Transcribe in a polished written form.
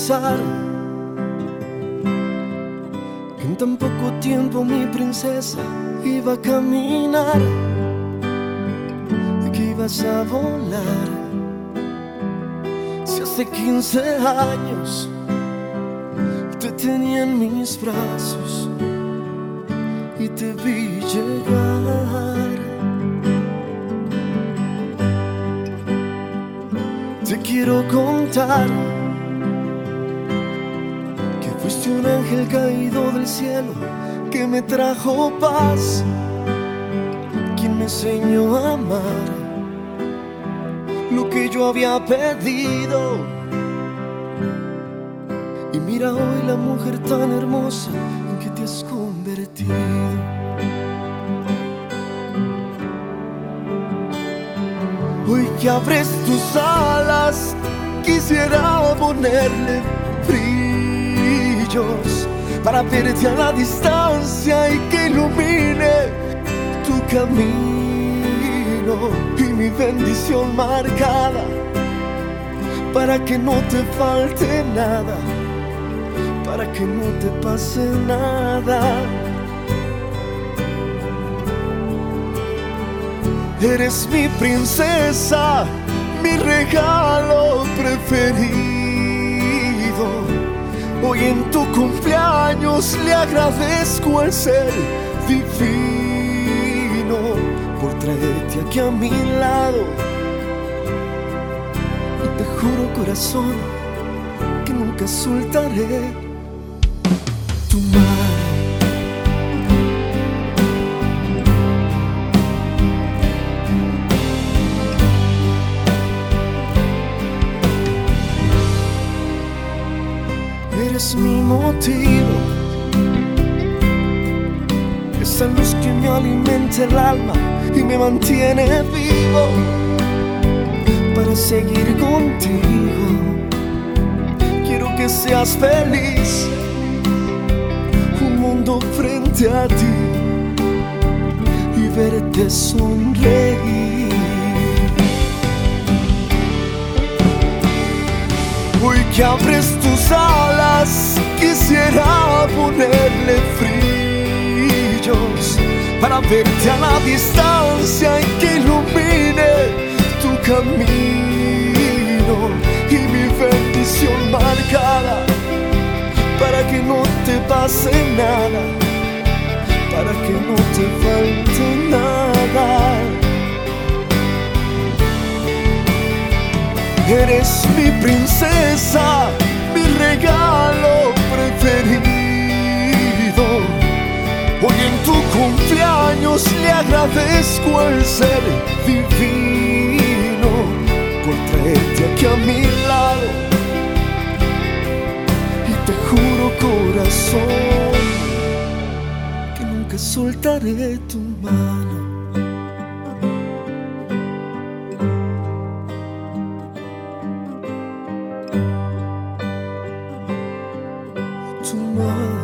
pensar que en tan poco tiempo mi princesa iba a caminar y que ibas a volar. Si hace 15 años te tenía en mis brazos y te vi llegar. Te quiero contar que fuiste un ángel caído del cielo que me trajo paz, quien me enseñó a amar lo que yo había pedido. Y mira hoy la mujer tan hermosa en que te has convertido. Hoy que abres tus alas, quisiera ponerle brillos para verte a la distancia y que ilumine tu camino y mi bendición marcada para que no te falte nada, para que no te pase nada. Eres mi princesa, mi regalo preferido. Hoy en tu cumpleaños le agradezco al ser divino por traerte aquí a mi lado. Y te juro, corazón, que nunca soltaré tu mano. Eres mi motivo, esa luz que me alimenta el alma y me mantiene vivo para seguir contigo. Quiero que seas feliz, un mundo frente a ti y verte sonreír. Hoy que abres tus alas, quisiera ponerle brillos para verte a la distancia y que ilumine tu camino y mi bendición marcada para que no te pase nada, para que no te falte nada. Eres mi princesa, mi regalo preferido. Hoy en tu cumpleaños le agradezco al ser divino por traerte aquí a mi lado. Y te juro, corazón, que nunca soltaré tu mano. Tu mano.